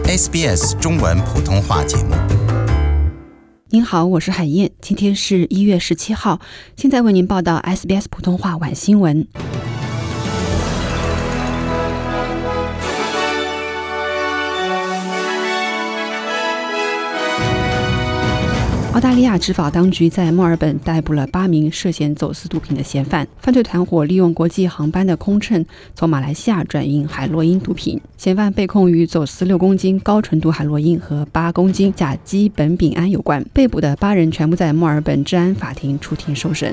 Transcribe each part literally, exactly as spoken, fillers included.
S B S 中文普通话节目。 您好，我是海燕，今天是一月十七号，现在为您报道 S B S 普通话晚新闻。澳大利亚执法当局在墨尔本逮捕了八名涉嫌走私毒品的嫌犯。犯罪团伙利用国际航班的空乘从马来西亚转运海洛因毒品，嫌犯被控与走私六公斤高纯度海洛因和八公斤甲基苯丙胺有关。被捕的八人全部在墨尔本治安法庭出庭受审。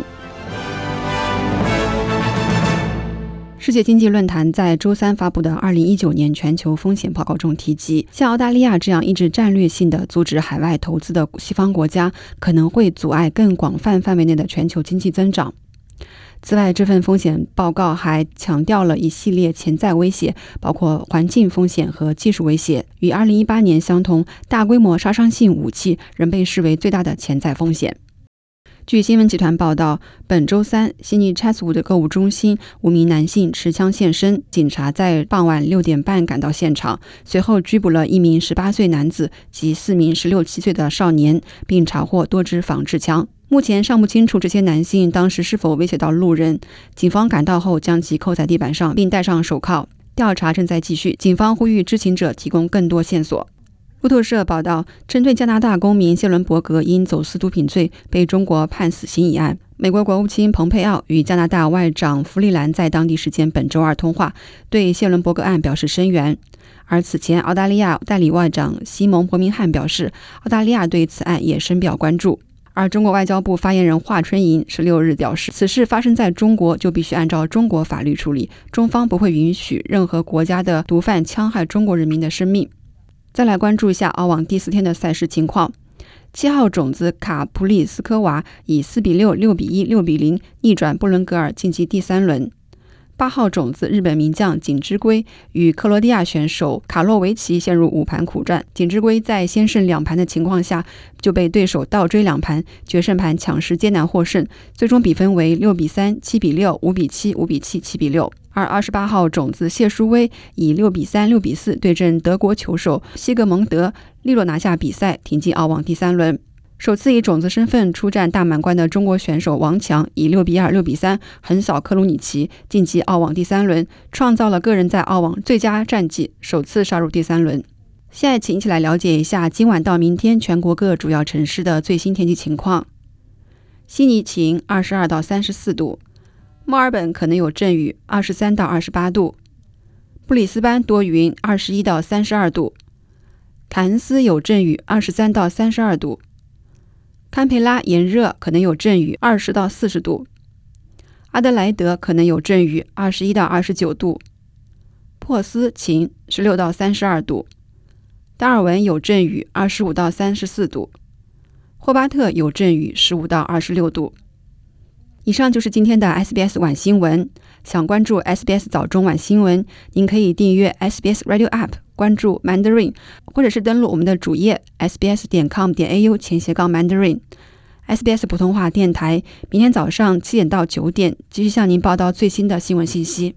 世界经济论坛在周三发布的二零一九年全球风险报告中提及，像澳大利亚这样一直战略性的阻止海外投资的西方国家，可能会阻碍更广泛范围内的全球经济增长。此外，这份风险报告还强调了一系列潜在威胁，包括环境风险和技术威胁。与二零一八年相同，大规模杀伤性武器仍被视为最大的潜在风险。据新闻集团报道，本周三，悉尼 Chatswood 购物中心五名男性持枪现身，警察在傍晚六点半赶到现场，随后拘捕了一名十八岁男子及四名十六七岁的少年，并查获多支仿制枪。目前尚不清楚这些男性当时是否威胁到路人。警方赶到后将其扣在地板上，并戴上手铐。调查正在继续，警方呼吁知情者提供更多线索。路透社报道，针对加拿大公民谢伦伯格因走私毒品罪被中国判死刑一案，美国国务卿蓬佩奥与加拿大外长弗利兰在当地时间本周二通话，对谢伦伯格案表示声援。而此前，澳大利亚代理外长西蒙·伯明翰表示，澳大利亚对此案也深表关注。而中国外交部发言人华春莹十六日表示，此事发生在中国就必须按照中国法律处理，中方不会允许任何国家的毒贩戕害中国人民的生命。再来关注一下澳网第四天的赛事情况。七号种子卡普里斯科娃以四比六、六比一、六比零逆转布伦格尔晋级第三轮。八号种子日本名将锦织圭与克罗地亚选手卡洛维奇陷入五盘苦战，锦织圭在先胜两盘的情况下就被对手倒追两盘，决胜盘抢时艰难获胜，最终比分为六比三、七比六、五比七、五比七、七比六。而二十八号种子谢淑薇以六比三、六比四对阵德国球手西格蒙德，利落拿下比赛，挺进澳网第三轮。首次以种子身份出战大满贯的中国选手王强以六比二、六比三横扫克鲁尼奇，晋级澳网第三轮，创造了个人在澳网最佳战绩，首次杀入第三轮。现在请一起来了解一下今晚到明天全国各主要城市的最新天气情况。悉尼晴，二十二到三十四度；墨尔本可能有阵雨，二十三到二十八度；布里斯班多云，二十一到三十二度；凯恩斯有阵雨，二十三到三十二度；堪培拉炎热，可能有阵雨，二十到四十度；阿德莱德可能有阵雨，二十一到二十九度；珀斯晴，十六到三十二度；达尔文有阵雨，二十五到三十四度；霍巴特有阵雨，十五到二十六度。以上就是今天的 S B S 晚新闻。想关注 S B S 早中晚新闻，您可以订阅 S B S Radio App， 关注 Mandarin， 或者是登录我们的主页 s b s 点 com 点 a u 前斜杠 Mandarin。 S B S 普通话电台明天早上七点到九点继续向您报道最新的新闻信息。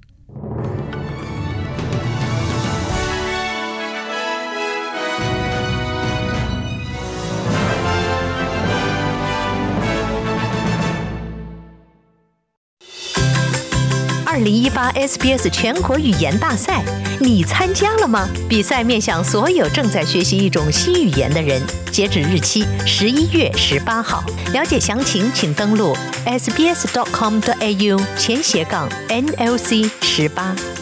二零一八 S B S 全国语言大赛，你参加了吗？比赛面向所有正在学习一种新语言的人，截止日期十一月十八号。了解详情，请登录 s b s dot com dot a u 前斜杠 N L C 十八。